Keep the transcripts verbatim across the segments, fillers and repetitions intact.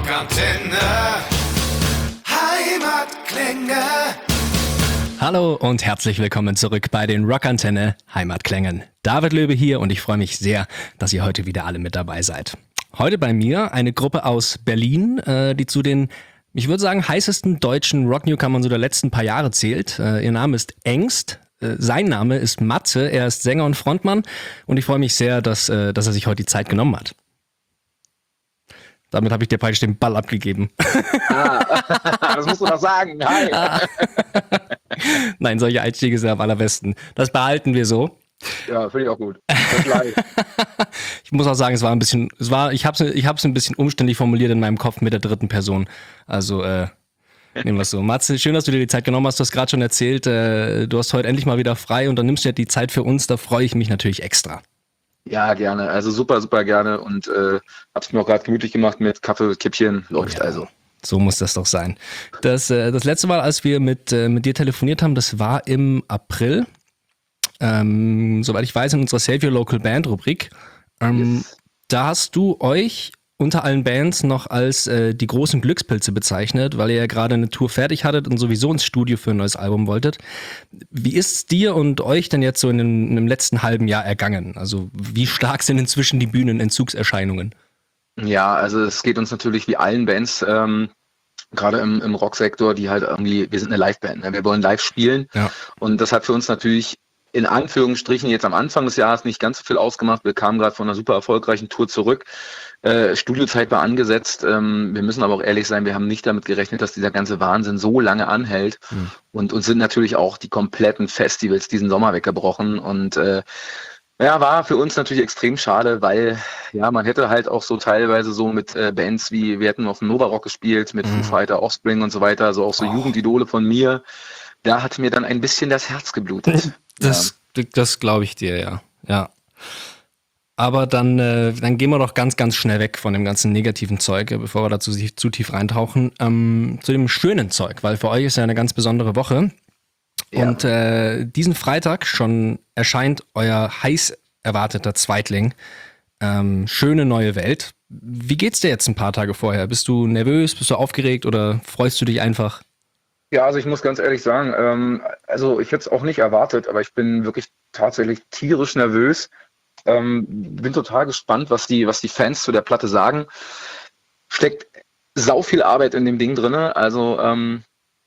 Rockantenne. Heimatklänge. Hallo und herzlich willkommen zurück bei den Rockantenne Heimatklängen. David Löbe hier und ich freue mich sehr, dass ihr heute wieder alle mit dabei seid. Heute bei mir eine Gruppe aus Berlin, äh, die zu den, ich würde sagen, heißesten deutschen Rock-Newcomern so der letzten paar Jahre zählt. Äh, ihr Name ist Engst. Äh, sein Name ist Matze. Er ist Sänger und Frontmann und ich freue mich sehr, dass, äh, dass er sich heute die Zeit genommen hat. Damit habe ich dir praktisch den Ball abgegeben. Ah, das musst du doch sagen. Hi. Ah. Nein, solche Einstiege sind am allerbesten. Das behalten wir so. Ja, finde ich auch gut. Das live. Ich muss auch sagen, es war ein bisschen, es war, ich habe es ich hab's ein bisschen umständlich formuliert in meinem Kopf mit der dritten Person. Also, äh, nehmen wir es so. Matze, schön, dass du dir die Zeit genommen hast. Du hast gerade schon erzählt, äh, du hast heute endlich mal wieder frei und dann nimmst du ja die Zeit für uns. Da freue ich mich natürlich extra. Ja, gerne. Also super, super gerne und äh, hab's mir auch gerade gemütlich gemacht mit Kaffee, Kippchen. Läuft Ja. also. So muss das doch sein. Das, äh, das letzte Mal, als wir mit, äh, mit dir telefoniert haben, das war im April. Ähm, soweit ich weiß, in unserer Save Your Local Band Rubrik. Ähm, Yes. Da hast du euch unter allen Bands noch als äh, die großen Glückspilze bezeichnet, weil ihr ja gerade eine Tour fertig hattet und sowieso ins Studio für ein neues Album wolltet. Wie ist es dir und euch denn jetzt so in dem, in dem letzten halben Jahr ergangen? Also wie stark sind inzwischen die Bühnenentzugserscheinungen? Ja, also es geht uns natürlich wie allen Bands, ähm, gerade im, im Rocksektor, die halt irgendwie, wir sind eine Liveband, ne? Wir wollen live spielen Ja. und das hat für uns natürlich in Anführungsstrichen jetzt am Anfang des Jahres nicht ganz so viel ausgemacht. Wir kamen gerade von einer super erfolgreichen Tour zurück. Äh, Studiozeit war angesetzt. Ähm, wir müssen aber auch ehrlich sein, wir haben nicht damit gerechnet, dass dieser ganze Wahnsinn so lange anhält. Mhm. Und uns sind natürlich auch die kompletten Festivals diesen Sommer weggebrochen. Und äh, ja, war für uns natürlich extrem schade, weil ja, man hätte halt auch so teilweise so mit äh, Bands wie, wir hätten auf dem Nova Rock gespielt, mit Mhm. Foo Fighter, Offspring und so weiter, also auch so Oh. Jugendidole von mir. Da hat mir dann ein bisschen das Herz geblutet. Das, das glaube ich dir, ja. Ja. Aber dann, äh, dann gehen wir doch ganz, ganz schnell weg von dem ganzen negativen Zeug, äh, bevor wir dazu zu, zu tief reintauchen, ähm, zu dem schönen Zeug, weil für euch ist ja eine ganz besondere Woche. Ja. Und äh, diesen Freitag schon erscheint euer heiß erwarteter Zweitling, ähm, Schöne neue Welt. Wie geht's dir jetzt ein paar Tage vorher? Bist du nervös, bist du aufgeregt oder freust du dich einfach? Ja, also ich muss ganz ehrlich sagen, ähm, also ich hätte es auch nicht erwartet, aber ich bin wirklich tatsächlich tierisch nervös. Ähm, bin total gespannt, was die, was die Fans zu der Platte sagen. Steckt sau viel Arbeit in dem Ding drinne. Also ähm,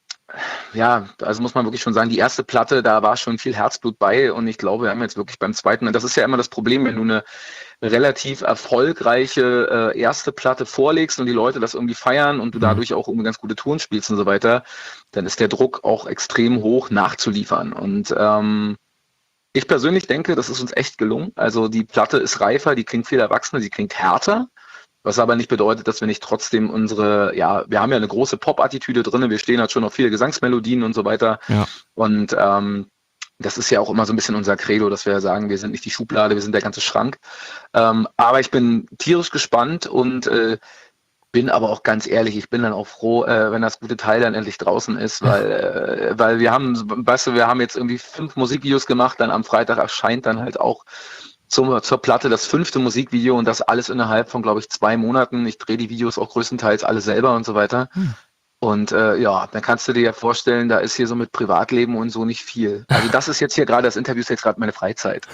ja, also muss man wirklich schon sagen, die erste Platte, da war schon viel Herzblut bei und ich glaube, wir haben jetzt wirklich beim zweiten, das ist ja immer das Problem, wenn du eine relativ erfolgreiche äh, erste Platte vorlegst und die Leute das irgendwie feiern und du dadurch auch irgendwie ganz gute Touren spielst und so weiter, dann ist der Druck auch extrem hoch nachzuliefern. Und ähm, ich persönlich denke, das ist uns echt gelungen. Also die Platte ist reifer, die klingt viel erwachsener, die klingt härter, was aber nicht bedeutet, dass wir nicht trotzdem unsere, ja, wir haben ja eine große Pop-Attitüde drin, wir stehen halt schon auf viele Gesangsmelodien und so weiter. Ja. Und ähm, das ist ja auch immer so ein bisschen unser Credo, dass wir sagen, wir sind nicht die Schublade, wir sind der ganze Schrank. Ähm, aber ich bin tierisch gespannt und äh, bin aber auch ganz ehrlich, ich bin dann auch froh, äh, wenn das gute Teil dann endlich draußen ist, weil, äh, weil wir haben, weißt du, wir haben jetzt irgendwie fünf Musikvideos gemacht, dann am Freitag erscheint dann halt auch zum, zur Platte das fünfte Musikvideo und das alles innerhalb von, glaube ich, zwei Monaten. Ich drehe die Videos auch größtenteils alle selber und so weiter. Hm. Und äh, ja, dann kannst du dir ja vorstellen, da ist hier so mit Privatleben und so nicht viel. Also das ist jetzt hier gerade, das Interview ist jetzt gerade meine Freizeit.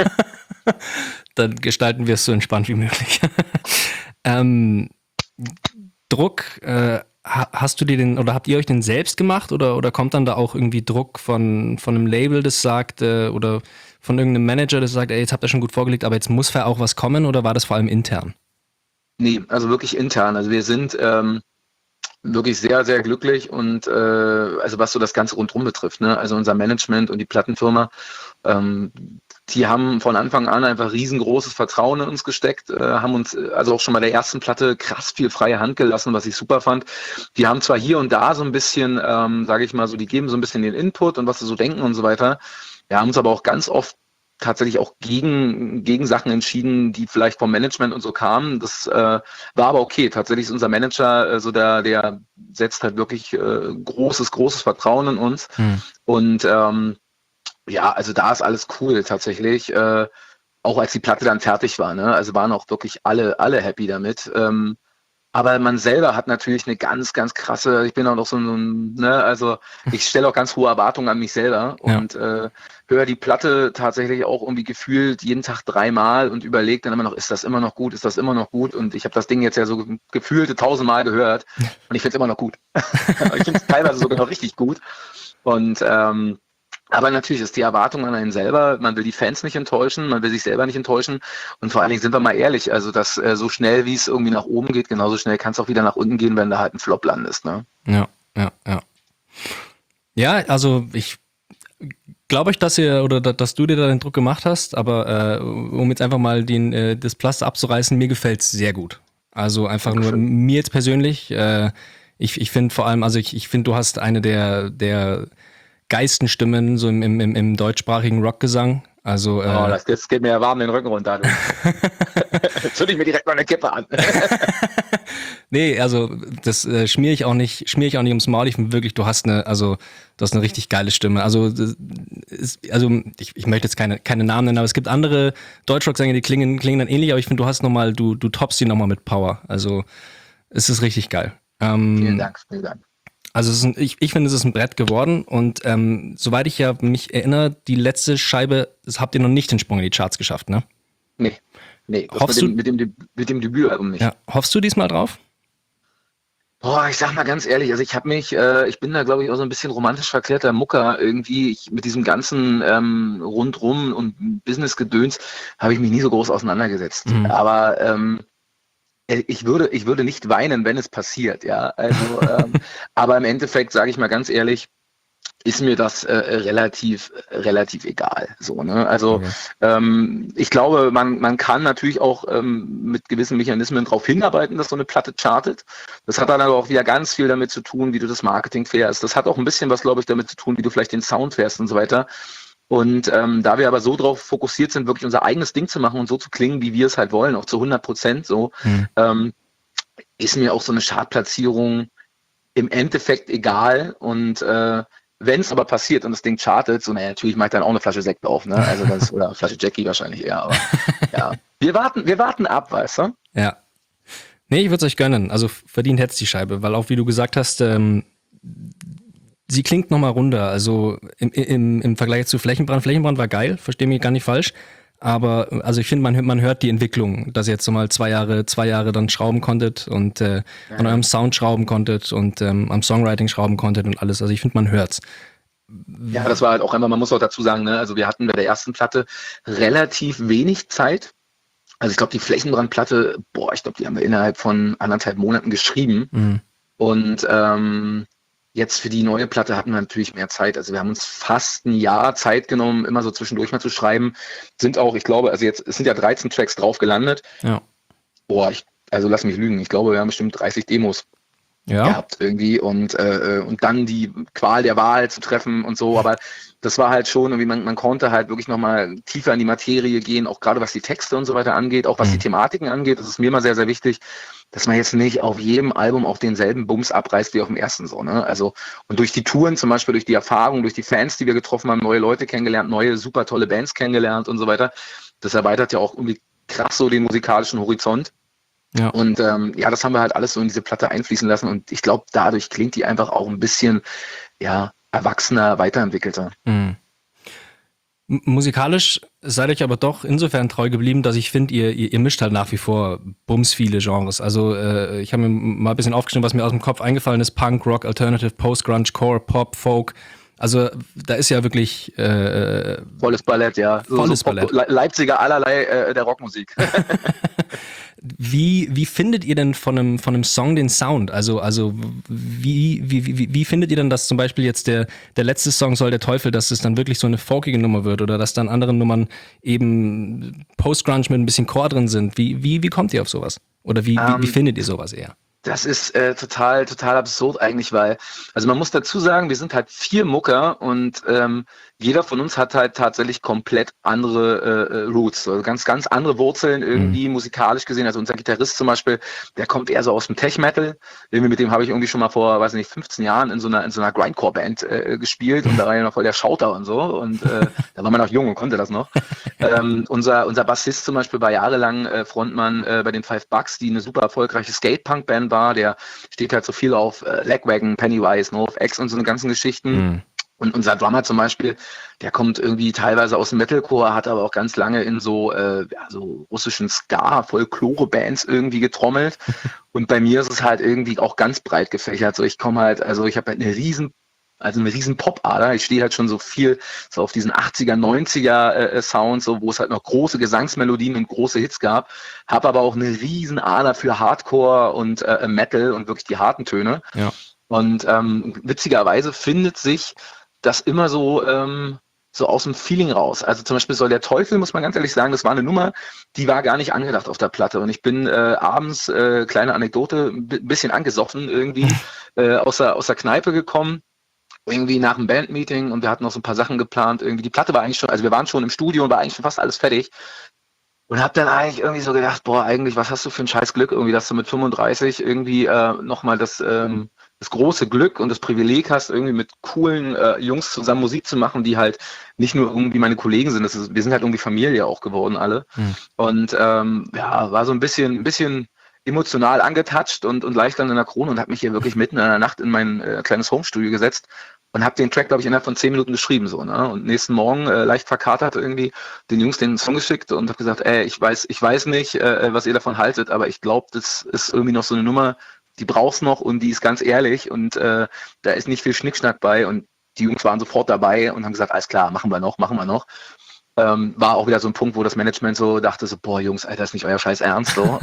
Dann gestalten wir es so entspannt wie möglich. ähm, Druck, äh, hast du dir den, oder habt ihr euch den selbst gemacht oder, oder kommt dann da auch irgendwie Druck von, von einem Label, das sagt, äh, oder von irgendeinem Manager, das sagt, ey, jetzt habt ihr schon gut vorgelegt, aber jetzt muss ja auch was kommen, oder war das vor allem intern? Nee, also wirklich intern. Also wir sind ähm, wirklich sehr, sehr glücklich und äh, also was so das Ganze rundherum betrifft, ne? Also unser Management und die Plattenfirma, ähm, die haben von Anfang an einfach riesengroßes Vertrauen in uns gesteckt, äh, haben uns also auch schon bei der ersten Platte krass viel freie Hand gelassen, was ich super fand. Die haben zwar hier und da so ein bisschen, ähm, sage ich mal so, die geben so ein bisschen den Input und was sie so denken und so weiter. Wir haben uns aber auch ganz oft tatsächlich auch gegen, gegen Sachen entschieden, die vielleicht vom Management und so kamen. Das äh, war aber okay. Tatsächlich ist unser Manager äh, so der, der setzt halt wirklich äh, großes, großes Vertrauen in uns. Hm. Und ähm, ja, also da ist alles cool tatsächlich. Äh, auch als die Platte dann fertig war, ne? Also waren auch wirklich alle, alle happy damit. Ähm, Aber man selber hat natürlich eine ganz, ganz krasse, ich bin auch noch so ein, ne, also ich stelle auch ganz hohe Erwartungen an mich selber Ja. und äh, höre die Platte tatsächlich auch irgendwie gefühlt jeden Tag dreimal und überlege dann immer noch, ist das immer noch gut, ist das immer noch gut? Und ich habe das Ding jetzt ja so ge- gefühlte tausendmal gehört und ich finde es immer noch gut. Ich finde es teilweise sogar noch richtig gut. Und ähm, aber natürlich ist die Erwartung an einen selber, man will die Fans nicht enttäuschen, man will sich selber nicht enttäuschen und vor allen Dingen sind wir mal ehrlich, also dass äh, so schnell wie es irgendwie nach oben geht, genauso schnell kann es auch wieder nach unten gehen, wenn da halt ein Flop landest, ne? Ja, ja, ja. Ja, also ich glaube euch, dass ihr oder da- dass du dir da den Druck gemacht hast, aber äh, um jetzt einfach mal den, äh, das Pflaster abzureißen, mir gefällt's sehr gut. Also einfach nur Dankeschön. mir jetzt persönlich, äh, ich, ich finde vor allem, also ich, ich finde, du hast eine der, der Geistenstimmen so im, im, im im deutschsprachigen Rockgesang. Also Oh, äh, das, das geht mir ja warm den Rücken runter. Du. Zünd ich mir direkt mal eine Kippe an. nee, also das äh, schmiere ich auch nicht, schmiere ich auch nicht ums Maul. Ich finde wirklich, du hast eine, also du hast eine richtig geile Stimme. Also das ist, also ich, ich möchte jetzt keine, keine Namen nennen, aber es gibt andere Deutschrock-Sänger, die klingen, klingen dann ähnlich, aber ich finde, du hast nochmal, du, du toppst die nochmal mit Power. Also es ist richtig geil. Ähm, Vielen Dank, vielen Dank. Also es ist ein, ich, ich finde, es ist ein Brett geworden und ähm, soweit ich ja mich erinnere, die letzte Scheibe, das habt ihr noch nicht den Sprung in die Charts geschafft, ne? Nee, nee, das Hoffst mit dem, mit dem, mit dem Debütalbum nicht. Ja, hoffst du diesmal drauf? Boah, ich sag mal ganz ehrlich, also ich habe mich, äh, ich bin da glaube ich auch so ein bisschen romantisch verklärter Mucker irgendwie. Ich, mit diesem ganzen ähm, Rundrum und Business-Gedöns habe ich mich nie so groß auseinandergesetzt. Mhm. Aber ähm, ich würde, ich würde nicht weinen, wenn es passiert, ja. Also, ähm, aber im Endeffekt sage ich mal ganz ehrlich, ist mir das äh, relativ, relativ egal. So, ne? Also Okay. ähm, ich glaube, man, man kann natürlich auch ähm, mit gewissen Mechanismen darauf hinarbeiten, dass so eine Platte chartet. Das hat dann aber auch wieder ganz viel damit zu tun, wie du das Marketing fährst. Das hat auch ein bisschen was, glaube ich, damit zu tun, wie du vielleicht den Sound fährst und so weiter. Und ähm, da wir aber so drauf fokussiert sind, wirklich unser eigenes Ding zu machen und so zu klingen, wie wir es halt wollen, auch zu hundert Prozent so, Mhm. ähm, ist mir auch so eine Chartplatzierung im Endeffekt egal. Und äh, wenn es aber passiert und das Ding chartet, so, naja, natürlich mache ich dann auch eine Flasche Sekt auf, ne? Also das, oder eine Flasche Jackie wahrscheinlich eher, aber ja. Wir warten, wir warten ab, weißt du? Ja. Nee, ich würde es euch gönnen. Also verdient hätt's die Scheibe, weil auch wie du gesagt hast, ähm, sie klingt nochmal runder. Also im, im, im Vergleich zu Flächenbrand. Flächenbrand war geil, verstehe mich gar nicht falsch. Aber also ich finde, man, hört- man hört die Entwicklung, dass ihr jetzt so mal zwei Jahre, zwei Jahre dann schrauben konntet und äh, an eurem Sound schrauben konntet und ähm, am Songwriting schrauben konntet und alles. Also ich finde, man hört's. Ja, das war halt auch einfach, man muss auch dazu sagen, ne, also wir hatten bei der ersten Platte relativ wenig Zeit. Also ich glaube, die Flächenbrandplatte, boah, ich glaube, die haben wir innerhalb von anderthalb Monaten geschrieben. Mhm. Und ähm, jetzt für die neue Platte hatten wir natürlich mehr Zeit. Also wir haben uns fast ein Jahr Zeit genommen, immer so zwischendurch mal zu schreiben. Sind auch, ich glaube, also jetzt, es sind ja dreizehn Tracks drauf gelandet. Ja. Boah, ich, also lass mich lügen, ich glaube, wir haben bestimmt dreißig Demos Ja. gehabt irgendwie und, äh, und dann die Qual der Wahl zu treffen und so, aber das war halt schon, irgendwie man, man konnte halt wirklich nochmal tiefer in die Materie gehen, auch gerade was die Texte und so weiter angeht, auch was Mhm. die Thematiken angeht, das ist mir immer sehr, sehr wichtig, dass man jetzt nicht auf jedem Album auch denselben Bums abreißt wie auf dem ersten so, ne, also und durch die Touren zum Beispiel, durch die Erfahrung, durch die Fans, die wir getroffen haben, neue Leute kennengelernt, neue super tolle Bands kennengelernt und so weiter, das erweitert ja auch irgendwie krass so den musikalischen Horizont. Ja. Und ähm, ja, das haben wir halt alles so in diese Platte einfließen lassen und ich glaube, dadurch klingt die einfach auch ein bisschen, ja, erwachsener, weiterentwickelter. Mhm. M- Musikalisch seid euch aber doch insofern treu geblieben, dass ich finde, ihr, ihr, ihr mischt halt nach wie vor bums viele Genres. Also äh, ich habe mir mal ein bisschen aufgeschrieben, was mir aus dem Kopf eingefallen ist. Punk, Rock, Alternative, Post-Grunge, Core, Pop, Folk. Also da ist ja wirklich äh, Volles Ballett, ja. So, Volles so Pop- Ballett. Le Leipziger allerlei äh, der Rockmusik. Wie, wie findet ihr denn von einem, von einem Song den Sound? Also, also wie, wie, wie, wie findet ihr denn, dass zum Beispiel jetzt der, der letzte Song Soll der Teufel, dass es dann wirklich so eine folkige Nummer wird oder dass dann andere Nummern eben Post-Grunge mit ein bisschen Core drin sind? Wie, wie, wie kommt ihr auf sowas? Oder wie, wie, wie Ähm, findet ihr sowas eher? Das ist äh, total, total absurd eigentlich, weil, also man muss dazu sagen, wir sind halt vier Mucker und ähm, jeder von uns hat halt tatsächlich komplett andere äh, äh, Roots, also ganz, ganz andere Wurzeln Mhm. irgendwie musikalisch gesehen. Also unser Gitarrist zum Beispiel, der kommt eher so aus dem Tech-Metal. Irgendwie mit dem habe ich irgendwie schon mal vor, weiß nicht, fünfzehn Jahren in so einer in so einer Grindcore-Band äh, gespielt und da war ja noch voll der Schauter und so und äh, da war man noch jung und konnte das noch. Ähm, unser, unser Bassist zum Beispiel war jahrelang äh, Frontmann äh, bei den Five Bucks, die eine super erfolgreiche Skate-Punk-Band war. Der steht halt so viel auf äh, Lagwagon, Pennywise, NoFX und so eine ganzen Geschichten. Mhm. Und unser Drummer zum Beispiel, der kommt irgendwie teilweise aus dem Metalcore, hat aber auch ganz lange in so, äh, ja, so russischen Ska-Folklore-Bands irgendwie getrommelt. Und bei mir ist es halt irgendwie auch ganz breit gefächert. So, ich komme halt, also ich habe halt eine riesen also eine riesen Pop-Ader. Ich stehe halt schon so viel so auf diesen achtziger, neunziger äh, Sound, so wo es halt noch große Gesangsmelodien und große Hits gab. Habe aber auch eine riesen Ader für Hardcore und äh, Metal und wirklich die harten Töne. Ja. Und ähm, witzigerweise findet sich das immer so ähm, so aus dem Feeling raus. Also zum Beispiel Soll der Teufel, muss man ganz ehrlich sagen, das war eine Nummer, die war gar nicht angedacht auf der Platte. Und ich bin äh, abends, äh, kleine Anekdote, ein bisschen angesoffen irgendwie äh, aus der, aus der Kneipe gekommen, irgendwie nach dem Bandmeeting und wir hatten noch so ein paar Sachen geplant. Irgendwie die Platte war eigentlich schon, also wir waren schon im Studio und war eigentlich schon fast alles fertig. Und hab dann eigentlich irgendwie so gedacht, boah, eigentlich, was hast du für ein scheiß Glück, irgendwie, dass du mit fünfunddreißig irgendwie äh, nochmal das, ähm, das große Glück und das Privileg hast, irgendwie mit coolen äh, Jungs zusammen Musik zu machen, die halt nicht nur irgendwie meine Kollegen sind, das ist, wir sind halt irgendwie Familie auch geworden alle. Mhm. Und ähm, ja, war so ein bisschen, ein bisschen emotional angetatscht und, und leicht an der Krone und habe mich hier wirklich mitten in der Nacht in mein äh, kleines Homestudio gesetzt und habe den Track, glaube ich, innerhalb von zehn Minuten geschrieben. So, ne? Und nächsten Morgen äh, leicht verkatert irgendwie den Jungs den Song geschickt und habe gesagt, ey, ich weiß, ich weiß nicht, äh, was ihr davon haltet, aber ich glaube, das ist irgendwie noch so eine Nummer, die brauchst noch und die ist ganz ehrlich und äh, da ist nicht viel Schnickschnack bei und die Jungs waren sofort dabei und haben gesagt, alles klar, machen wir noch, machen wir noch. Ähm, war auch wieder so ein Punkt, wo das Management so dachte, so, boah, Jungs, Alter, ist nicht euer Scheiß Ernst, so.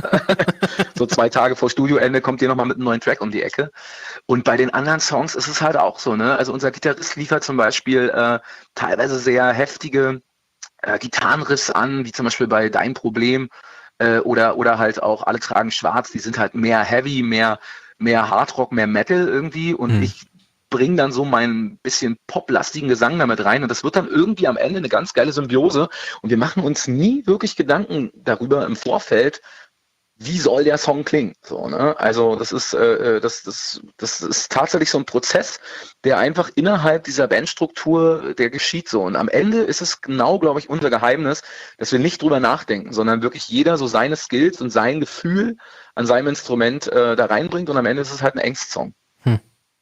So zwei Tage vor Studioende kommt ihr nochmal mit einem neuen Track um die Ecke. Und bei den anderen Songs ist es halt auch so, ne? Also unser Gitarrist liefert zum Beispiel äh, teilweise sehr heftige äh, Gitarrenriffs an, wie zum Beispiel bei Dein Problem äh, oder, oder halt auch Alle tragen schwarz, die sind halt mehr Heavy, mehr, mehr Hardrock, mehr Metal irgendwie und Mhm. ich bringe dann so meinen bisschen poplastigen Gesang damit rein und das wird dann irgendwie am Ende eine ganz geile Symbiose und wir machen uns nie wirklich Gedanken darüber im Vorfeld, wie soll der Song klingen? So, ne? Also das ist, äh, das, das, das ist tatsächlich so ein Prozess, der einfach innerhalb dieser Bandstruktur, der geschieht so. Und am Ende ist es genau, glaube ich, unser Geheimnis, dass wir nicht drüber nachdenken, sondern wirklich jeder so seine Skills und sein Gefühl an seinem Instrument äh, da reinbringt und am Ende ist es halt ein Angstsong. Hm.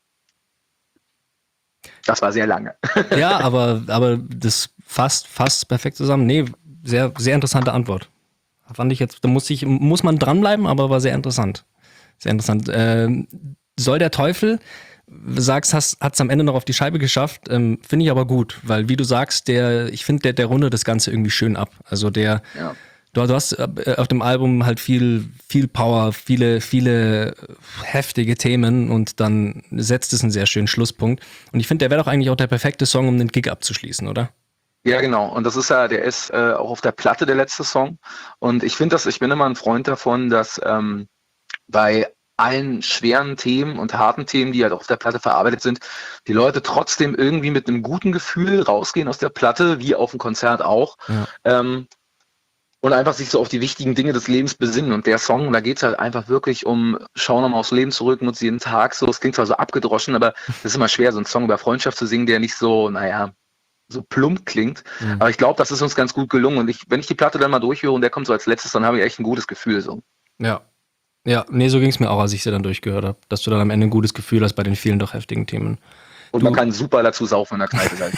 Das war sehr lange. Ja, aber, aber das fasst, fasst perfekt zusammen. Nee, sehr, sehr interessante Antwort. Fand ich jetzt, da muss ich, muss man dranbleiben, aber war sehr interessant. Sehr interessant. Ähm, Soll der Teufel, sagst, hat es am Ende noch auf die Scheibe geschafft, ähm, finde ich aber gut, weil wie du sagst, der, ich finde, der, der rundet das Ganze irgendwie schön ab. Also der, Ja. du, du hast äh, auf dem Album halt viel, viel Power, viele, viele heftige Themen und dann setzt es einen sehr schönen Schlusspunkt. Und ich finde, der wäre doch eigentlich auch der perfekte Song, um den Gig abzuschließen, oder? Ja, genau. Und das ist ja, der ist äh, auch auf der Platte der letzte Song. Und ich finde das, ich bin immer ein Freund davon, dass ähm, bei allen schweren Themen und harten Themen, die halt auf der Platte verarbeitet sind, die Leute trotzdem irgendwie mit einem guten Gefühl rausgehen aus der Platte, wie auf dem Konzert auch. Ja. Ähm, und einfach sich so auf die wichtigen Dinge des Lebens besinnen. Und der Song, da geht's halt einfach wirklich um, schau nochmal aufs Leben zurück, nutze jeden Tag so. Es klingt zwar so abgedroschen, aber das ist immer schwer, so einen Song über Freundschaft zu singen, der nicht so, naja, so plump klingt. Mhm. Aber ich glaube, das ist uns ganz gut gelungen. Und ich, wenn ich die Platte dann mal durchhöre und der kommt so als letztes, dann habe ich echt ein gutes Gefühl. So. Ja. Ja, nee, so ging es mir auch, als ich sie dann durchgehört habe. Dass du dann am Ende ein gutes Gefühl hast bei den vielen doch heftigen Themen. Und du, man kann super dazu saufen in der Kneipe sein.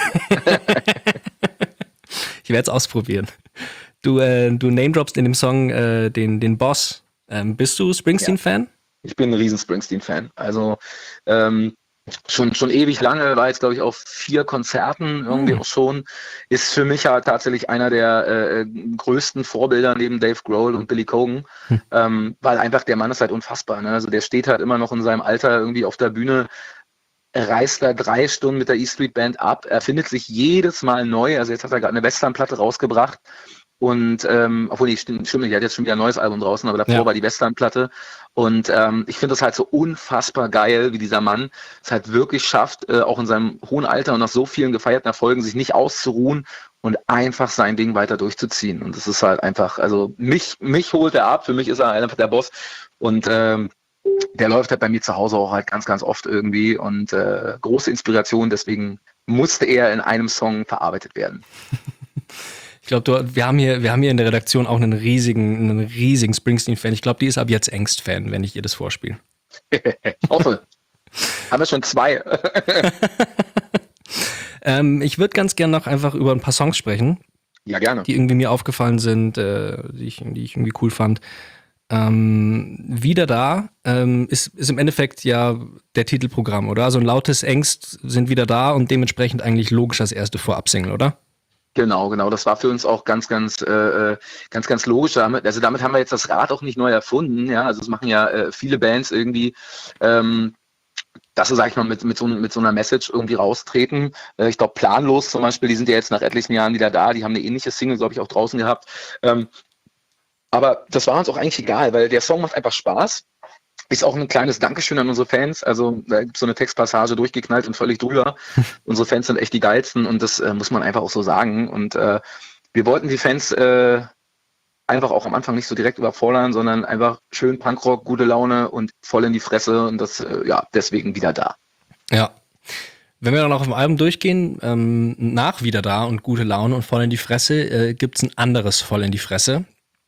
Ich werde es ausprobieren. Du, äh, du name-droppst in dem Song äh, den, den Boss. Ähm, bist du Springsteen-Fan? Ich bin ein riesen Springsteen-Fan. Also ähm, schon schon ewig lange, war jetzt glaube ich auf vier Konzerten irgendwie Hm. auch schon. Ist für mich halt tatsächlich einer der äh, größten Vorbilder neben Dave Grohl und Billy Corgan, Hm. ähm, weil einfach der Mann ist halt unfassbar. Ne? Also der steht halt immer noch in seinem Alter irgendwie auf der Bühne, er reist da drei Stunden mit der E Street Band ab, er findet sich jedes Mal neu. Also jetzt hat er gerade eine Westernplatte rausgebracht. Und ähm, obwohl, nee, stimmt, stimmt nicht, er hat jetzt schon wieder ein neues Album draußen, aber davor Ja. war die Westernplatte. Und ähm, ich finde das halt so unfassbar geil, wie dieser Mann es halt wirklich schafft, äh, auch in seinem hohen Alter und nach so vielen gefeierten Erfolgen sich nicht auszuruhen und einfach sein Ding weiter durchzuziehen. Und das ist halt einfach, also mich, mich holt er ab, für mich ist er einfach der Boss. Und ähm, der läuft halt bei mir zu Hause auch halt ganz, ganz oft irgendwie und äh, große Inspiration, deswegen musste er in einem Song verarbeitet werden. Ich glaube, wir haben hier, wir haben hier in der Redaktion auch einen riesigen, einen riesigen Springsteen-Fan. Ich glaube, die ist ab jetzt Ängst-Fan, wenn ich ihr das vorspiele. Ich hoffe. Haben wir schon zwei. ähm, ich würde ganz gerne noch einfach über ein paar Songs sprechen. Ja, gerne. Die irgendwie mir aufgefallen sind, äh, die, ich, die ich irgendwie cool fand. Ähm, wieder da ähm, ist, ist im Endeffekt ja der Titelprogramm, oder? Also ein lautes Ängst sind wieder da und dementsprechend eigentlich logisch als erste Vorab-Single, oder? Genau, genau. Das war für uns auch ganz, ganz, äh, ganz, ganz logisch. Damit, also damit haben wir jetzt das Rad auch nicht neu erfunden. Ja, also es machen ja äh, viele Bands irgendwie, ähm, dass sie, sag ich mal, mit, mit, so, mit so einer Message irgendwie raustreten. Äh, ich glaube, Planlos zum Beispiel, die sind ja jetzt nach etlichen Jahren wieder da. Die haben eine ähnliche Single, glaube ich, auch draußen gehabt. Ähm, Aber das war uns auch eigentlich egal, weil der Song macht einfach Spaß. Ist auch ein kleines Dankeschön an unsere Fans. Also da gibt es so eine Textpassage durchgeknallt und völlig drüber. Unsere Fans sind echt die geilsten und das äh, muss man einfach auch so sagen. Und äh, wir wollten die Fans äh, einfach auch am Anfang nicht so direkt überfordern, sondern einfach schön Punkrock, gute Laune und voll in die Fresse und das, äh, ja, deswegen wieder da. Ja. Wenn wir dann auch auf dem Album durchgehen, ähm, nach wieder da und gute Laune und voll in die Fresse, äh, gibt es ein anderes voll in die Fresse.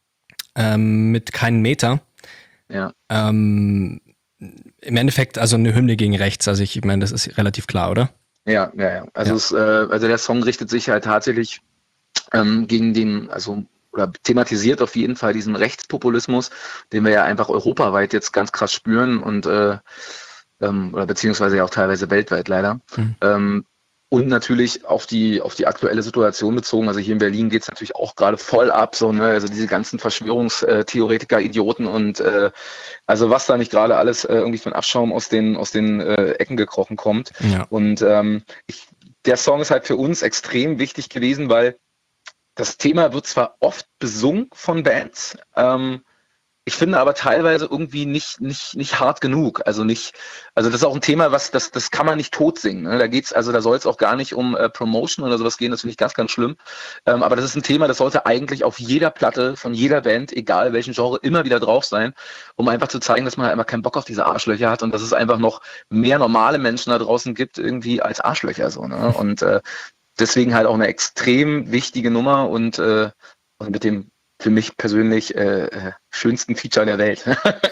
Ähm, mit keinen Meter. Ja. Ähm, im Endeffekt also eine Hymne gegen rechts. Also ich meine, das ist relativ klar, oder? Ja, ja, ja. Also, ja. Es, äh, also der Song richtet sich halt tatsächlich ähm, gegen den, also oder thematisiert auf jeden Fall diesen Rechtspopulismus, den wir ja einfach europaweit jetzt ganz krass spüren und äh, ähm, oder beziehungsweise ja auch teilweise weltweit leider. Mhm. Ähm, Und natürlich auf die auf die aktuelle Situation bezogen. Also hier in Berlin geht es natürlich auch gerade voll ab, so ne, also diese ganzen Verschwörungstheoretiker, Idioten und äh, also was da nicht gerade alles äh, irgendwie von Abschaum aus den aus den äh, Ecken gekrochen kommt. Ja. Und ähm, ich, der Song ist halt für uns extrem wichtig gewesen, weil das Thema wird zwar oft besungen von Bands, ähm, ich finde aber teilweise irgendwie nicht nicht nicht hart genug. Also nicht, also das ist auch ein Thema, was das das kann man nicht tot singen. Ne? Da geht's, also da soll es auch gar nicht um äh, Promotion oder sowas gehen. Das finde ich ganz ganz schlimm. Ähm, aber das ist ein Thema, das sollte eigentlich auf jeder Platte von jeder Band, egal welchen Genre, immer wieder drauf sein, um einfach zu zeigen, dass man halt einfach keinen Bock auf diese Arschlöcher hat und dass es einfach noch mehr normale Menschen da draußen gibt irgendwie als Arschlöcher so. Ne? Und äh, deswegen halt auch eine extrem wichtige Nummer und äh, und mit dem für mich persönlich äh, schönsten Feature der Welt.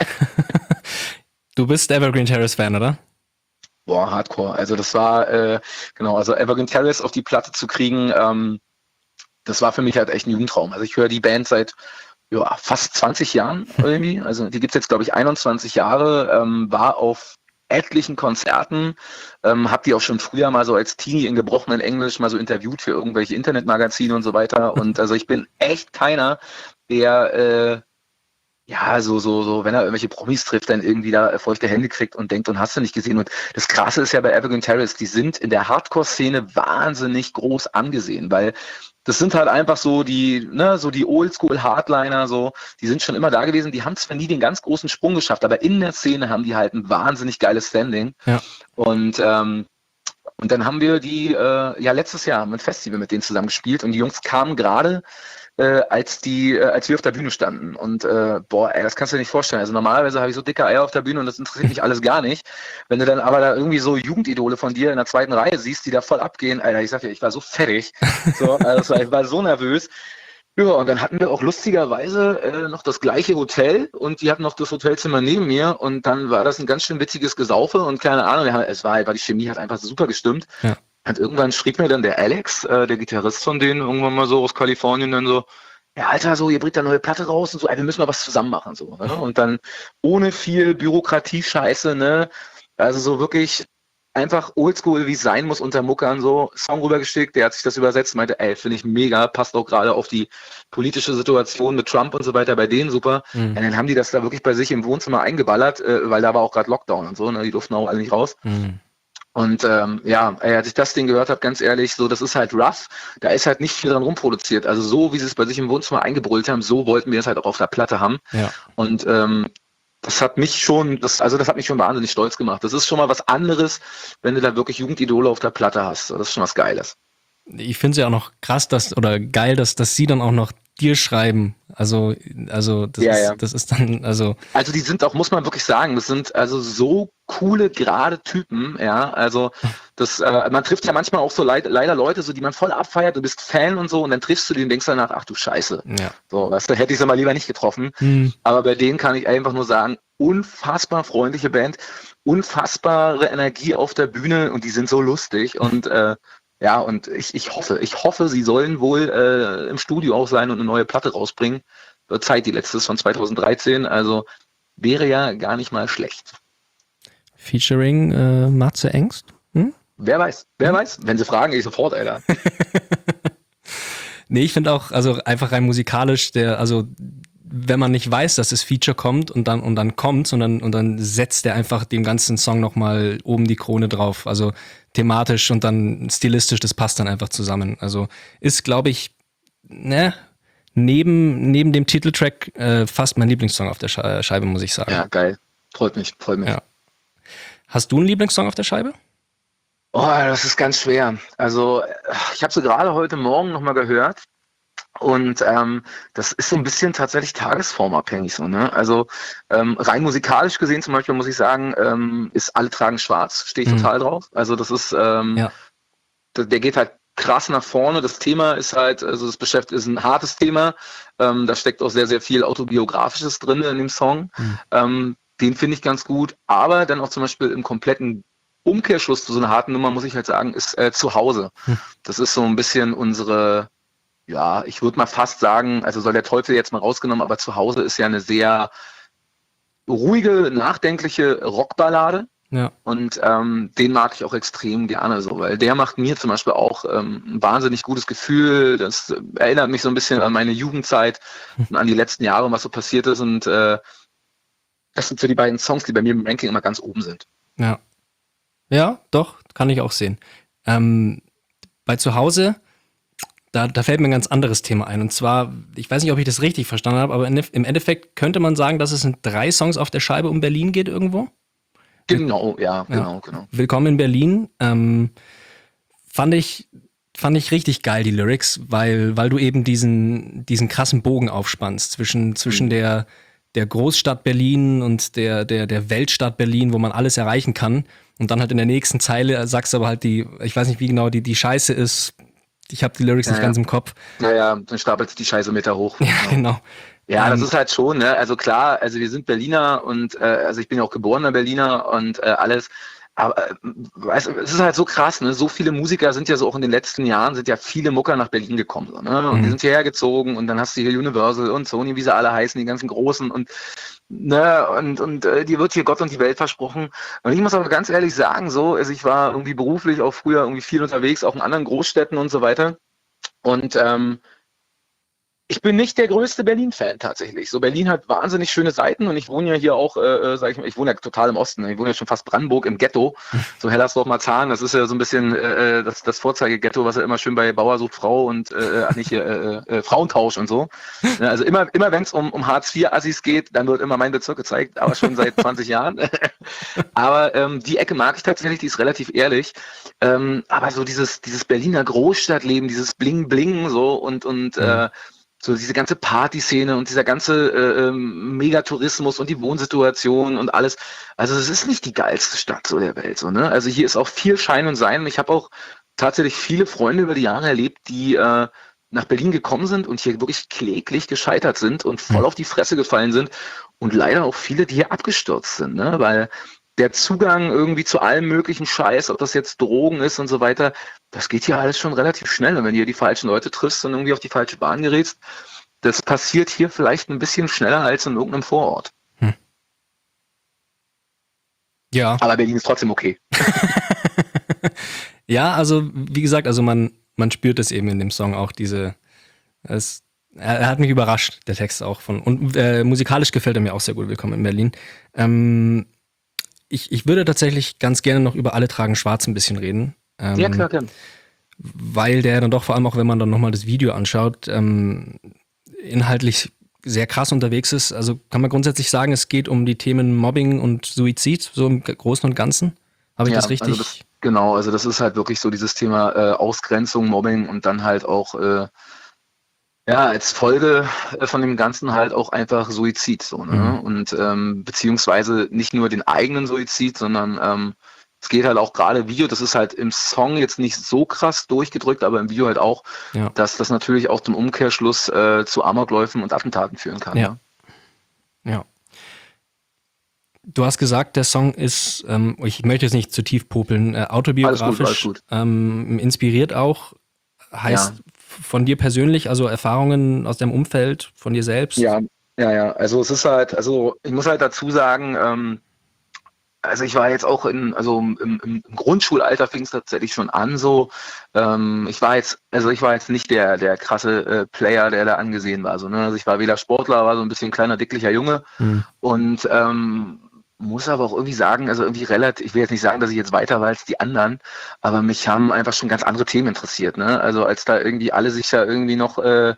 Du bist Evergreen Terrace Fan, oder? Boah, Hardcore. Also das war, äh, genau, also Evergreen Terrace auf die Platte zu kriegen, ähm, das war für mich halt echt ein Jugendtraum. Also ich höre die Band seit ja, fast zwanzig Jahren irgendwie. Also die gibt's jetzt, glaube ich, einundzwanzig Jahre, ähm, war auf etlichen Konzerten, ähm, hab die auch schon früher mal so als Teenie in gebrochenen Englisch mal so interviewt für irgendwelche Internetmagazine und so weiter. Und also ich bin echt keiner, der äh, ja so so so, wenn er irgendwelche Promis trifft, dann irgendwie da feuchte Hände kriegt und denkt und hast du nicht gesehen. Und das Krasse ist ja bei Evergreen Terrace, die sind in der Hardcore-Szene wahnsinnig groß angesehen, weil das sind halt einfach so die, ne, so die Oldschool-Hardliner, so, die sind schon immer da gewesen, die haben zwar nie den ganz großen Sprung geschafft, aber in der Szene haben die halt ein wahnsinnig geiles Standing. Ja. Und ähm, und dann haben wir die, äh, ja letztes Jahr haben wir ein Festival mit denen zusammen gespielt und die Jungs kamen gerade, äh, als die, äh, als wir auf der Bühne standen. Und äh, boah, ey, das kannst du dir nicht vorstellen. Also normalerweise habe ich so dicke Eier auf der Bühne und das interessiert mich alles gar nicht. Wenn du dann aber da irgendwie so Jugendidole von dir in der zweiten Reihe siehst, die da voll abgehen, Alter, ich sag dir, ich war so fertig. So, also ich war so nervös. Ja, und dann hatten wir auch lustigerweise äh, noch das gleiche Hotel und die hatten noch das Hotelzimmer neben mir und dann war das ein ganz schön witziges Gesaufe und keine Ahnung, wir haben, es war, war die Chemie hat einfach super gestimmt. Ja. Und irgendwann schrieb mir dann der Alex, äh, der Gitarrist von denen, irgendwann mal so aus Kalifornien, dann so, ja Alter, so, ihr bringt da neue Platte raus und so, ey, wir müssen mal was zusammen machen, so, ne? Und dann ohne viel Bürokratie-Scheiße, ne, also so wirklich einfach oldschool, wie es sein muss, unter Muckern, so, Song rübergeschickt, der hat sich das übersetzt, meinte, ey, finde ich mega, passt auch gerade auf die politische Situation mit Trump und so weiter bei denen super. Mhm. Und dann haben die das da wirklich bei sich im Wohnzimmer eingeballert, äh, weil da war auch gerade Lockdown und so, ne, die durften auch alle nicht raus. Mhm. Und ähm, ja, ey, als ich das Ding gehört habe, ganz ehrlich, so, das ist halt rough, da ist halt nicht viel dran rumproduziert. Also so, wie sie es bei sich im Wohnzimmer eingebrüllt haben, so wollten wir es halt auch auf der Platte haben. Ja. Und ähm, das hat mich schon, das, also das hat mich schon wahnsinnig stolz gemacht. Das ist schon mal was anderes, wenn du da wirklich Jugendidole auf der Platte hast. Das ist schon was Geiles. Ich finde es ja auch noch krass, dass, oder geil, dass, dass sie dann auch noch dir schreiben. Also, also das, Ja, ist, ja. das ist dann, also. Also die sind auch, muss man wirklich sagen, das sind also so coole, gerade Typen, ja. Also das, äh, man trifft ja manchmal auch so leid, leider Leute, so die man voll abfeiert, du bist Fan und so, und dann triffst du die und denkst danach, ach du Scheiße. Ja. So, weißt du, hätte ich sie mal lieber nicht getroffen. Hm. Aber bei denen kann ich einfach nur sagen, unfassbar freundliche Band, unfassbare Energie auf der Bühne, und die sind so lustig. Und äh, ja, und ich, ich hoffe, ich hoffe, sie sollen wohl äh, im Studio auch sein und eine neue Platte rausbringen. Wird Zeit, die letzte ist von zweitausenddreizehn, also wäre ja gar nicht mal schlecht. Featuring äh, Matze Engst? Hm? Wer weiß, wer weiß? Wenn sie fragen, ich sofort, Alter. Nee, ich finde auch, also einfach rein musikalisch, der, also wenn man nicht weiß, dass das Feature kommt und dann und dann kommt, und dann, und dann setzt der einfach dem ganzen Song nochmal oben die Krone drauf. Also thematisch und dann stilistisch, das passt dann einfach zusammen. Also ist, glaube ich, ne, neben, neben dem Titeltrack äh, fast mein Lieblingssong auf der Sche- Scheibe, muss ich sagen. Ja, geil. Freut mich, freut mich. Ja. Hast du einen Lieblingssong auf der Scheibe? Oh, das ist ganz schwer. Also ich habe sie gerade heute Morgen nochmal gehört. Und ähm, das ist so ein bisschen tatsächlich tagesformabhängig so, ne? Also ähm, rein musikalisch gesehen zum Beispiel muss ich sagen, ähm, ist Alle tragen schwarz, stehe ich Mhm. total drauf. Also das ist, ähm, Ja. der, der geht halt krass nach vorne. Das Thema ist halt, also das beschäftigt ist ein hartes Thema. Ähm, da steckt auch sehr, sehr viel Autobiografisches drin in dem Song. Mhm. Ähm, den finde ich ganz gut. Aber dann auch zum Beispiel im kompletten Umkehrschluss zu so einer harten Nummer, muss ich halt sagen, ist äh, Zuhause. Mhm. Das ist so ein bisschen unsere, ja, ich würde mal fast sagen, also soll der Teufel jetzt mal rausgenommen, aber Zuhause ist ja eine sehr ruhige, nachdenkliche Rockballade. Ja. Und ähm, den mag ich auch extrem gerne so, weil der macht mir zum Beispiel auch ähm, ein wahnsinnig gutes Gefühl. Das äh, erinnert mich so ein bisschen an meine Jugendzeit und an die letzten Jahre, was so passiert ist. Und äh, das sind so die beiden Songs, die bei mir im Ranking immer ganz oben sind. Ja. Ja, doch, kann ich auch sehen. Ähm, bei Zuhause, da, da fällt mir ein ganz anderes Thema ein. Und zwar, ich weiß nicht, ob ich das richtig verstanden habe, aber in, im Endeffekt könnte man sagen, dass es in drei Songs auf der Scheibe um Berlin geht irgendwo. Genau, ja, Ja. genau, genau. Willkommen in Berlin. Ähm, fand ich, fand ich richtig geil, die Lyrics, weil, weil du eben diesen, diesen krassen Bogen aufspannst zwischen, zwischen Mhm. der, der Großstadt Berlin und der, der, der Weltstadt Berlin, wo man alles erreichen kann. Und dann halt in der nächsten Zeile sagst du aber halt die, ich weiß nicht, wie genau die, die Scheiße ist. Ich habe die Lyrics Ja, nicht ja. ganz im Kopf. Naja, dann stapelt sich die Scheiße Meter hoch. Ja, genau. Ja, das Ähm, ist halt schon, ne? Also klar, also wir sind Berliner und äh, also ich bin ja auch geborener Berliner und äh, alles. Aber äh, weißt, du, es ist halt so krass, ne? So viele Musiker sind ja so auch in den letzten Jahren, sind ja viele Mucker nach Berlin gekommen. So, ne? Und Mhm. die sind hierher gezogen und dann hast du hier Universal und Sony, wie sie alle heißen, die ganzen Großen und ne, und, und äh, dir wird hier Gott und die Welt versprochen. Und ich muss aber ganz ehrlich sagen, so, also ich war irgendwie beruflich auch früher irgendwie viel unterwegs, auch in anderen Großstädten und so weiter. Und ähm, ich bin nicht der größte Berlin-Fan tatsächlich. So, Berlin hat wahnsinnig schöne Seiten und ich wohne ja hier auch, äh, sag ich mal, ich wohne ja total im Osten. Ich wohne ja schon fast Brandenburg im Ghetto, so Hellersdorf-Marzahn. Das ist ja so ein bisschen äh, das, das Vorzeige-Ghetto, was ja immer schön bei Bauer sucht Frau und äh, nicht hier, äh, äh, Frauentausch und so. Ja, also immer, immer wenn es um, um Hartz vier Assis geht, dann wird immer mein Bezirk gezeigt, aber schon seit zwanzig Jahren. Aber ähm, die Ecke mag ich tatsächlich, die ist relativ ehrlich. Ähm, aber so dieses, dieses Berliner Großstadtleben, dieses Bling-Bling so und, und Mhm. äh, so diese ganze Partyszene und dieser ganze äh, ähm, Megatourismus und die Wohnsituation und alles. Also es ist nicht die geilste Stadt so der Welt. So, ne? Also hier ist auch viel Schein und Sein. Und ich habe auch tatsächlich viele Freunde über die Jahre erlebt, die äh, nach Berlin gekommen sind und hier wirklich kläglich gescheitert sind und voll Mhm. auf die Fresse gefallen sind. Und leider auch viele, die hier abgestürzt sind, ne? Weil der Zugang irgendwie zu allem möglichen Scheiß, ob das jetzt Drogen ist und so weiter, das geht hier alles schon relativ schnell. Und wenn du hier die falschen Leute triffst und irgendwie auf die falsche Bahn gerätst, das passiert hier vielleicht ein bisschen schneller als in irgendeinem Vorort. Ja. Aber Berlin ist trotzdem okay. Ja, also wie gesagt, also man, man spürt es eben in dem Song auch, diese, es, er, er hat mich überrascht, der Text auch von, und äh, musikalisch gefällt er mir auch sehr gut, Willkommen in Berlin. Ähm, ich, ich würde tatsächlich ganz gerne noch über Alle tragen schwarz ein bisschen reden. Ähm, Ja, klar, klar. Weil der dann doch, vor allem auch wenn man dann nochmal das Video anschaut, ähm, inhaltlich sehr krass unterwegs ist. Also kann man grundsätzlich sagen, es geht um die Themen Mobbing und Suizid, so im Großen und Ganzen? Habe ich Ja, das richtig? also das, genau, also das ist halt wirklich so dieses Thema äh, Ausgrenzung, Mobbing und dann halt auch äh, ja, als Folge äh, von dem Ganzen halt auch einfach Suizid, so, ne? Mhm. Und ähm, beziehungsweise nicht nur den eigenen Suizid, sondern ähm, es geht halt auch gerade Video, das ist halt im Song jetzt nicht so krass durchgedrückt, aber im Video halt auch, Ja. dass das natürlich auch zum Umkehrschluss äh, zu Amokläufen und Attentaten führen kann. Ja. Ne? Ja. Du hast gesagt, der Song ist, ähm, ich möchte jetzt nicht zu tief popeln, äh, autobiografisch, Alles gut, alles gut. Ähm, inspiriert auch, heißt Ja. von dir persönlich, also Erfahrungen aus deinem Umfeld, von dir selbst? Ja, ja, ja. Also es ist halt, also ich muss halt dazu sagen, ähm, also ich war jetzt auch in, also im, im, im Grundschulalter fing es tatsächlich schon an so. Ähm, ich war jetzt, also ich war jetzt nicht der, der krasse äh, Player, der da angesehen war. So, ne? Also ich war weder Sportler, war so ein bisschen kleiner, dicklicher Junge Mhm. und ähm, muss aber auch irgendwie sagen, also irgendwie relativ, ich will jetzt nicht sagen, dass ich jetzt weiter war als die anderen, aber mich haben einfach schon ganz andere Themen interessiert. Ne? Also als da irgendwie alle sich da irgendwie noch äh,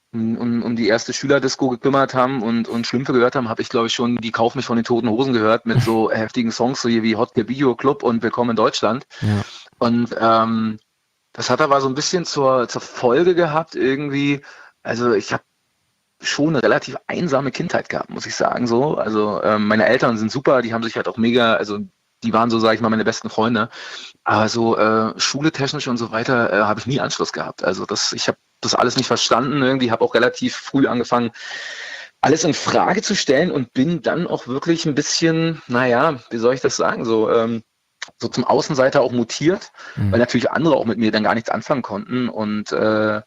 um, um die erste Schülerdisco gekümmert haben und, und Schlümpfe gehört haben, habe ich, glaube ich, schon die Kauf mich von den Toten Hosen gehört mit so heftigen Songs, so hier wie Hot Video Club und Willkommen in Deutschland. Ja. Und ähm, das hat aber so ein bisschen zur, zur Folge gehabt irgendwie, also ich habe schon eine relativ einsame Kindheit gehabt, muss ich sagen so. Also ähm, meine Eltern sind super, die haben sich halt auch mega, also die waren so, sage ich mal, meine besten Freunde. Aber so äh, Schule technisch und so weiter äh, habe ich nie Anschluss gehabt. Also das, ich habe das alles nicht verstanden. Irgendwie habe auch relativ früh angefangen, alles in Frage zu stellen und bin dann auch wirklich ein bisschen, naja, wie soll ich das sagen, so ähm, so zum Außenseiter auch mutiert, Mhm. weil natürlich andere auch mit mir dann gar nichts anfangen konnten und äh,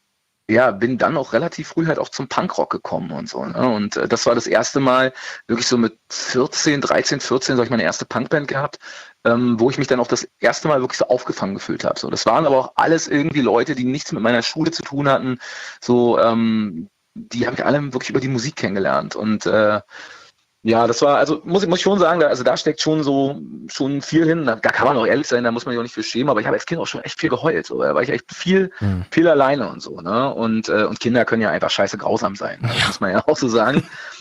ja, bin dann auch relativ früh halt auch zum Punkrock gekommen und so. Ne? Und äh, das war das erste Mal, wirklich so mit vierzehn, dreizehn, vierzehn, so habe ich meine erste Punkband gehabt, ähm, wo ich mich dann auch das erste Mal wirklich so aufgefangen gefühlt habe. So, das waren aber auch alles irgendwie Leute, die nichts mit meiner Schule zu tun hatten. So, ähm, die habe ich alle wirklich über die Musik kennengelernt. Und äh, ja, das war, also muss ich muss ich schon sagen, da, also da steckt schon so schon viel hin. Da, da kann man auch ehrlich sein, da muss man sich auch nicht für schämen, aber ich habe als Kind auch schon echt viel geheult. So. Da war ich echt viel, Mhm. viel alleine und so, ne? Und, äh, und Kinder können ja einfach scheiße grausam sein, ne? Das muss man ja auch so sagen.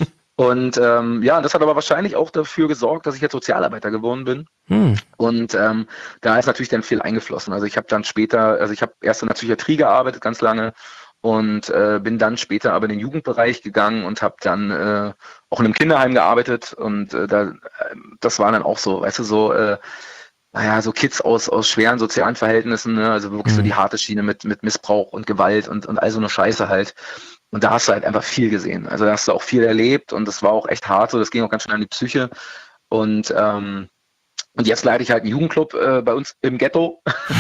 Und ähm, ja, das hat aber wahrscheinlich auch dafür gesorgt, dass ich jetzt Sozialarbeiter geworden bin. Mhm. Und ähm, da ist natürlich dann viel eingeflossen. Also ich habe dann später, also ich habe erst in der Psychiatrie gearbeitet, ganz lange, und äh, bin dann später aber in den Jugendbereich gegangen und habe dann äh, auch in einem Kinderheim gearbeitet. Und äh, da, äh, das war dann auch so, weißt du, so, äh, naja, so Kids aus, aus schweren sozialen Verhältnissen, ne? Also wirklich Mhm. so die harte Schiene mit, mit Missbrauch und Gewalt und, und all so eine Scheiße halt. Und da hast du halt einfach viel gesehen. Also da hast du auch viel erlebt und das war auch echt hart, so das ging auch ganz schnell an die Psyche. Und ähm, und jetzt leite ich halt einen Jugendclub äh, bei uns im Ghetto.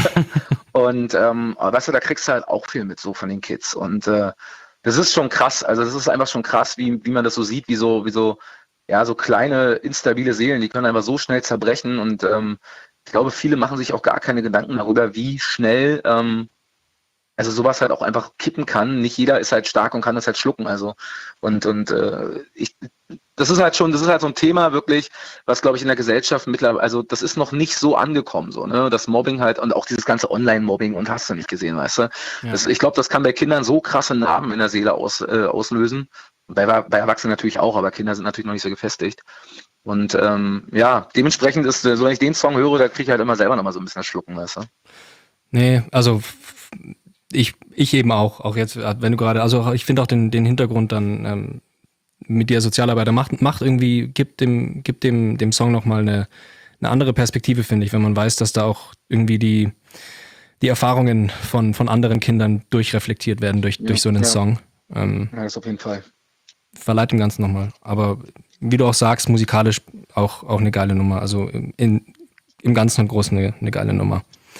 Und ähm, aber weißt du, da kriegst du halt auch viel mit so von den Kids. Und äh, das ist schon krass. Also das ist einfach schon krass, wie, wie man das so sieht, wie so, wie so, ja, so kleine, instabile Seelen, die können einfach so schnell zerbrechen. Und ähm, ich glaube, viele machen sich auch gar keine Gedanken darüber, wie schnell ähm, also sowas halt auch einfach kippen kann. Nicht jeder ist halt stark und kann das halt schlucken. Also und und äh, ich, das ist halt schon, das ist halt so ein Thema wirklich, was glaube ich in der Gesellschaft mittlerweile, also das ist noch nicht so angekommen, so ne, das Mobbing halt und auch dieses ganze Online-Mobbing und hast du nicht gesehen, weißt du? Ja. Das, ich glaube, das kann bei Kindern so krasse Narben in der Seele aus, äh, auslösen. Bei, bei Erwachsenen natürlich auch, aber Kinder sind natürlich noch nicht so gefestigt. Und ähm, ja, dementsprechend ist, so wenn ich den Song höre, da kriege ich halt immer selber noch mal so ein bisschen das Schlucken, weißt du? Nee, also f- ich, ich eben auch, auch jetzt, wenn du gerade, also ich finde auch den, den Hintergrund dann ähm, mit der Sozialarbeiter macht, macht irgendwie, gibt dem, gibt dem, dem Song nochmal eine, eine andere Perspektive, finde ich, wenn man weiß, dass da auch irgendwie die, die Erfahrungen von, von anderen Kindern durchreflektiert werden durch, Ja, durch so einen ja. Song. Ähm, Ja, das auf jeden Fall. verleiht dem Ganzen nochmal. Aber wie du auch sagst, musikalisch auch, auch eine geile Nummer. Also in, im Ganzen und Großen eine, eine geile Nummer.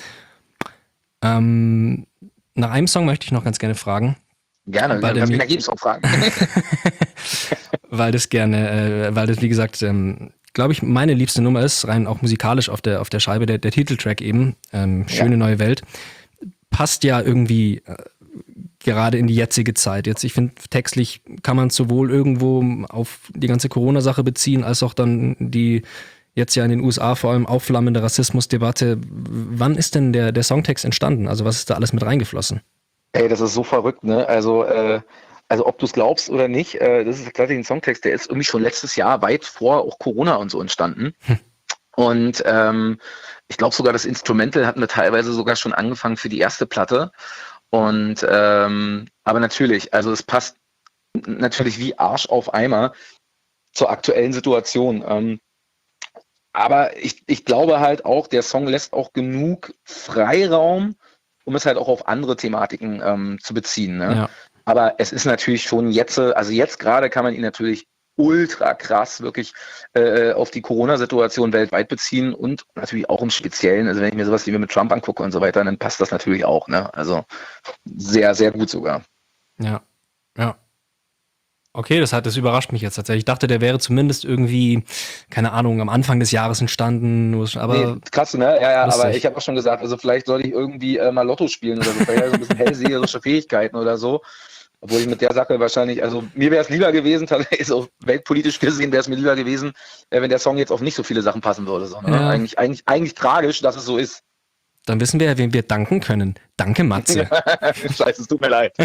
Ähm, nach einem Song möchte ich noch ganz gerne fragen, Gerne, Weil der lass mich Mi- nach jedem Song fragen. weil das gerne, äh, weil das wie gesagt, ähm, glaube ich, meine liebste Nummer ist, rein auch musikalisch auf der, auf der Scheibe, der, der Titeltrack eben, ähm, Schöne Ja. neue Welt, passt ja irgendwie äh, gerade in die jetzige Zeit. Jetzt, ich finde, textlich kann man sowohl irgendwo auf die ganze Corona-Sache beziehen, als auch dann die jetzt ja in den U S A vor allem aufflammende Rassismusdebatte. Wann ist denn der, der Songtext entstanden? Also was ist da alles mit reingeflossen? Ey, das ist so verrückt, ne? Also, äh, also ob du es glaubst oder nicht, äh, das ist tatsächlich ein Songtext, der ist irgendwie schon letztes Jahr weit vor auch Corona und so entstanden. Hm. Und ähm, ich glaube sogar, das Instrumental hatten wir teilweise sogar schon angefangen für die erste Platte. Und ähm, aber natürlich, also es passt natürlich wie Arsch auf Eimer zur aktuellen Situation. Ähm, aber ich, ich glaube halt auch, der Song lässt auch genug Freiraum, um es halt auch auf andere Thematiken ähm, zu beziehen. Ne? Ja. Aber es ist natürlich schon jetzt, also jetzt gerade kann man ihn natürlich ultra krass wirklich äh, auf die Corona-Situation weltweit beziehen und natürlich auch im Speziellen. Also wenn ich mir sowas wie mit Trump angucke und so weiter, dann passt das natürlich auch. Ne? Also sehr, sehr gut sogar. Ja, ja. Okay, das hat, das überrascht mich jetzt tatsächlich. Ich dachte, der wäre zumindest irgendwie, keine Ahnung, am Anfang des Jahres entstanden. Aber nee, krass, ne? Ja, ja, lustig. Aber ich habe auch schon gesagt, also vielleicht soll ich irgendwie äh, mal Lotto spielen oder so. Vielleicht so ein bisschen hellseherische Fähigkeiten oder so. Obwohl ich mit der Sache wahrscheinlich, also mir wäre es lieber gewesen, tatsächlich so weltpolitisch gesehen wäre es mir lieber gewesen, äh, wenn der Song jetzt auf nicht so viele Sachen passen würde. So, ne? ja. eigentlich, eigentlich, eigentlich tragisch, dass es so ist. Dann wissen wir ja, wem wir danken können. Danke, Matze. Scheiße, es tut mir leid.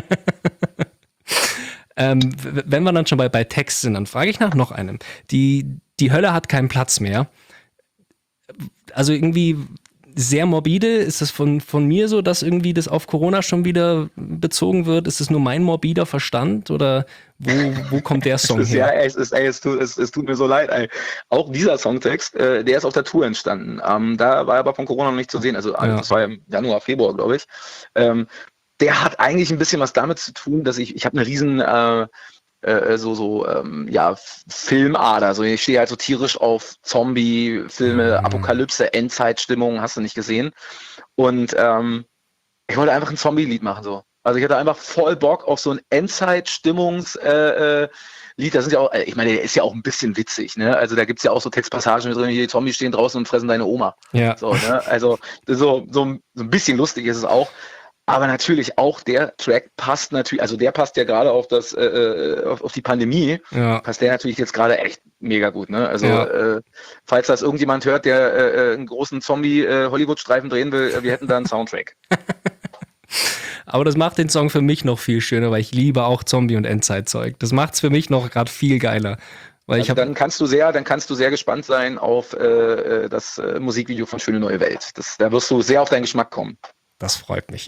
ähm, wenn wir dann schon bei, bei Text sind, dann frage ich nach noch einem. Die, die Hölle hat keinen Platz mehr. Also irgendwie sehr morbide. Ist das von, von mir so, dass irgendwie das auf Corona schon wieder bezogen wird? Ist es nur mein morbider Verstand oder wo, wo kommt der Song ist, her? Ja, es, ist, ey, es, tut, es, es tut mir so leid. Ey. Auch dieser Songtext, äh, der ist auf der Tour entstanden. Ähm, da war er aber von Corona noch nicht zu sehen. Also ja. Das war im Januar, Februar, glaube ich. Ähm, der hat eigentlich ein bisschen was damit zu tun, dass ich, ich habe eine riesen äh, äh, so, so ähm, ja, Filmader. So, ich stehe halt so tierisch auf Zombie-Filme, mhm. Apokalypse, Endzeitstimmung, hast du nicht gesehen. Und ähm, ich wollte einfach ein Zombie-Lied machen. So. Also ich hatte einfach voll Bock auf so ein Endzeit-Stimmungs- äh, äh, Lied. Das sind ja auch, ich meine, der ist ja auch ein bisschen witzig, ne? Also da gibt es ja auch so Textpassagen mit drin, die Zombies stehen draußen und fressen deine Oma. Ja. So, ne? Also so, so, so ein bisschen lustig ist es auch. Aber natürlich auch der Track passt natürlich, also der passt ja gerade auf das, äh, auf, auf die Pandemie, ja. passt der natürlich jetzt gerade echt mega gut, ne? Also ja. äh, falls das irgendjemand hört, der äh, einen großen Zombie-Hollywood-Streifen äh, drehen will, wir hätten da einen Soundtrack. Aber das macht den Song für mich noch viel schöner, weil ich liebe auch Zombie- und Endzeitzeug. Das macht's für mich noch gerade viel geiler. Weil also ich hab dann kannst du sehr, dann kannst du sehr gespannt sein auf äh, das äh, Musikvideo von Schöne Neue Welt. Das, da wirst du sehr auf deinen Geschmack kommen. Das freut mich.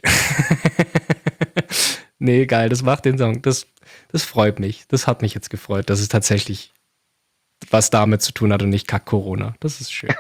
Nee, geil, das macht den Song. Das, das freut mich. Das hat mich jetzt gefreut, dass es tatsächlich was damit zu tun hat und nicht Kack-Corona. Das ist schön.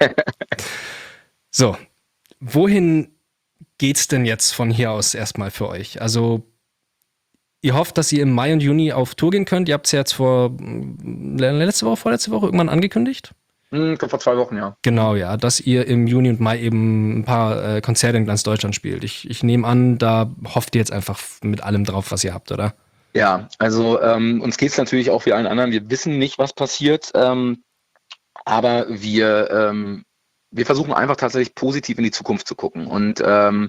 So, wohin geht's denn jetzt von hier aus erstmal für euch? Also, ihr hofft, dass ihr im Mai und Juni auf Tour gehen könnt. Ihr habt es ja jetzt vor letzte Woche, vorletzte Woche irgendwann angekündigt? Hm, vor zwei Wochen, ja. Genau, ja, dass ihr im Juni und Mai eben ein paar äh, Konzerte in ganz Deutschland spielt. Ich, ich nehme an, da hofft ihr jetzt einfach mit allem drauf, was ihr habt, oder? Ja, also ähm, uns geht es natürlich auch wie allen anderen. Wir wissen nicht, was passiert, ähm, aber wir, ähm, wir versuchen einfach tatsächlich positiv in die Zukunft zu gucken. Und ähm,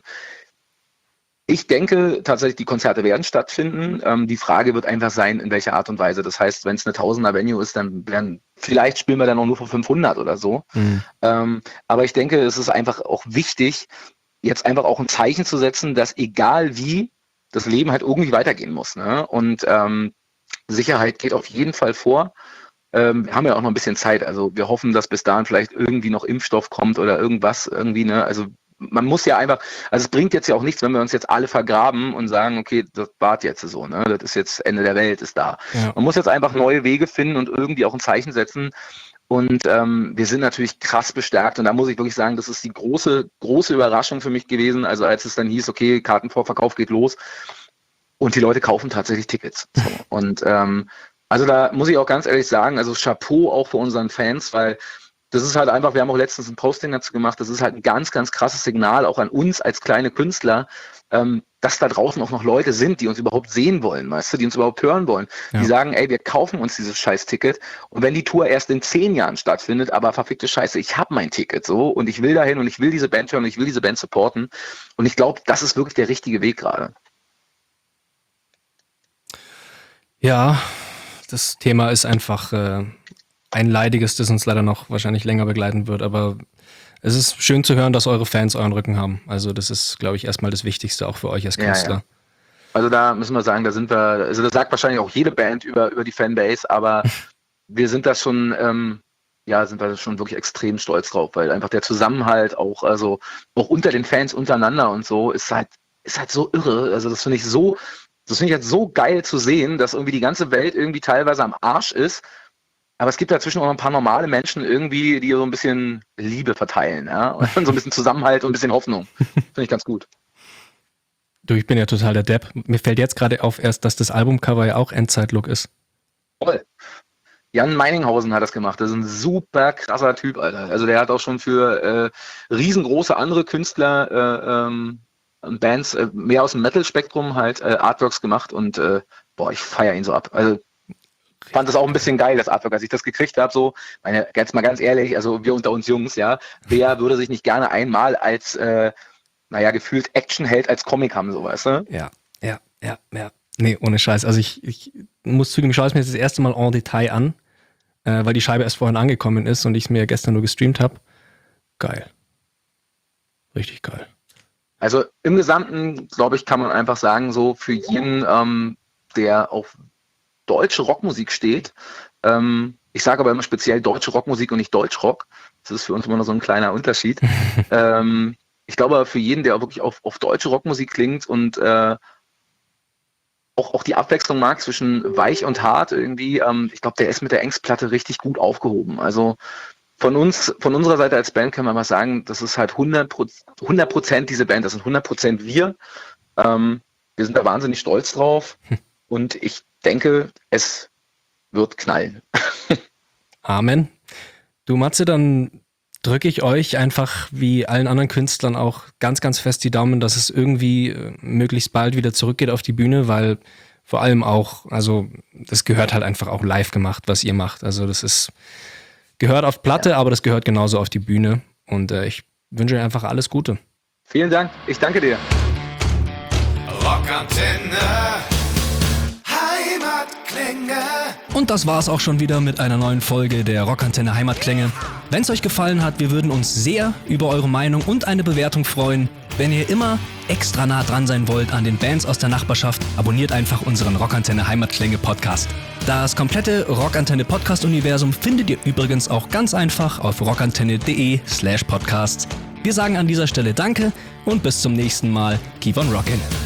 ich denke tatsächlich, die Konzerte werden stattfinden. Ähm, die Frage wird einfach sein, in welcher Art und Weise. Das heißt, wenn es eine Tausender-Venue ist, dann werden, vielleicht spielen wir dann auch nur für fünfhundert oder so. Mhm. Ähm, aber ich denke, es ist einfach auch wichtig, jetzt einfach auch ein Zeichen zu setzen, dass egal wie, das Leben halt irgendwie weitergehen muss. Ne? Und ähm, Sicherheit geht auf jeden Fall vor. Ähm, wir haben ja auch noch ein bisschen Zeit. Also wir hoffen, dass bis dahin vielleicht irgendwie noch Impfstoff kommt oder irgendwas irgendwie. Ne? Also man muss ja einfach, also es bringt jetzt ja auch nichts, wenn wir uns jetzt alle vergraben und sagen, okay, das war jetzt so, ne? Das ist jetzt Ende der Welt, ist da. Ja. Man muss jetzt einfach neue Wege finden und irgendwie auch ein Zeichen setzen. Und ähm, wir sind natürlich krass bestärkt. Und da muss ich wirklich sagen, das ist die große, große Überraschung für mich gewesen. Also als es dann hieß, okay, Kartenvorverkauf geht los und die Leute kaufen tatsächlich Tickets. So. Und ähm, also da muss ich auch ganz ehrlich sagen, also Chapeau auch für unseren Fans, weil das ist halt einfach, wir haben auch letztens ein Posting dazu gemacht, das ist halt ein ganz, ganz krasses Signal, auch an uns als kleine Künstler, ähm, dass da draußen auch noch Leute sind, die uns überhaupt sehen wollen, weißt du, die uns überhaupt hören wollen. Ja. Die sagen, ey, wir kaufen uns dieses scheiß Ticket und wenn die Tour erst in zehn Jahren stattfindet, aber verfickte Scheiße, ich habe mein Ticket so und ich will dahin und ich will diese Band hören und ich will diese Band supporten und ich glaube, das ist wirklich der richtige Weg gerade. Ja, das Thema ist einfach äh, ein leidiges, das uns leider noch wahrscheinlich länger begleiten wird, aber es ist schön zu hören, dass eure Fans euren Rücken haben. Also das ist, glaube ich, erstmal das Wichtigste auch für euch als Künstler. Also da müssen wir sagen, da sind wir, also das sagt wahrscheinlich auch jede Band über, über die Fanbase, aber wir sind da schon, ähm, ja, sind wir schon wirklich extrem stolz drauf, weil einfach der Zusammenhalt auch, also auch unter den Fans untereinander und so, ist halt, ist halt so irre. Also das finde ich so, das finde ich halt so geil zu sehen, dass irgendwie die ganze Welt irgendwie teilweise am Arsch ist. Aber es gibt dazwischen auch noch ein paar normale Menschen irgendwie, die so ein bisschen Liebe verteilen, ja, und so ein bisschen Zusammenhalt und ein bisschen Hoffnung. Finde ich ganz gut. Du, ich bin ja total der Depp. Mir fällt jetzt gerade auf erst, dass das Albumcover ja auch Endzeit-Look ist. Toll. Jan Meininghausen hat das gemacht. Das ist ein super krasser Typ, Alter. Also der hat auch schon für äh, riesengroße andere Künstler, äh, ähm, Bands, äh, mehr aus dem Metal-Spektrum halt äh, Artworks gemacht und äh, boah, ich feiere ihn so ab. Also ich fand das auch ein bisschen geil, das Artwork, als ich das gekriegt habe. So, meine, jetzt mal ganz ehrlich, also wir unter uns Jungs, ja, wer würde sich nicht gerne einmal als äh, naja, gefühlt Actionheld als Comic haben, so, weißt du? Ja, ja, ja, ja. Nee, ohne Scheiß. Also ich, ich muss zugeben, ich schaue es mir jetzt das erste Mal en Detail an, äh, weil die Scheibe erst vorhin angekommen ist und ich es mir gestern nur gestreamt habe. Geil. Richtig geil. Also im Gesamten, glaube ich, kann man einfach sagen, so für jeden, ähm, der auf deutsche Rockmusik steht, ähm, ich sage aber immer speziell deutsche Rockmusik und nicht Deutschrock. Das ist für uns immer noch so ein kleiner Unterschied. ähm, Ich glaube, für jeden, der wirklich auf, auf deutsche Rockmusik klingt und äh, auch, auch die Abwechslung mag zwischen weich und hart irgendwie, ähm, ich glaube, der ist mit der Ängstplatte richtig gut aufgehoben. Also von uns, von unserer Seite als Band können wir mal sagen, das ist halt hundert Prozent diese Band, das sind hundert Prozent wir. Ähm, wir sind da wahnsinnig stolz drauf und ich denke, es wird knallen. Amen. Du Matze, dann drücke ich euch einfach wie allen anderen Künstlern auch ganz, ganz fest die Daumen, dass es irgendwie äh, möglichst bald wieder zurückgeht auf die Bühne, weil vor allem auch, also das gehört halt einfach auch live gemacht, was ihr macht. Also das ist, gehört auf Platte, ja. Aber das gehört genauso auf die Bühne und äh, ich wünsche euch einfach alles Gute. Vielen Dank, ich danke dir. Rockantenne, Heimatklänge. Und das war's auch schon wieder mit einer neuen Folge der Rockantenne Heimatklänge. Wenn es euch gefallen hat, wir würden uns sehr über eure Meinung und eine Bewertung freuen. Wenn ihr immer extra nah dran sein wollt an den Bands aus der Nachbarschaft, abonniert einfach unseren Rockantenne Heimatklänge Podcast. Das komplette Rockantenne Podcast-Universum findet ihr übrigens auch ganz einfach auf rockantenne.de slash podcasts. Wir sagen an dieser Stelle Danke und bis zum nächsten Mal. Keep on rockin'.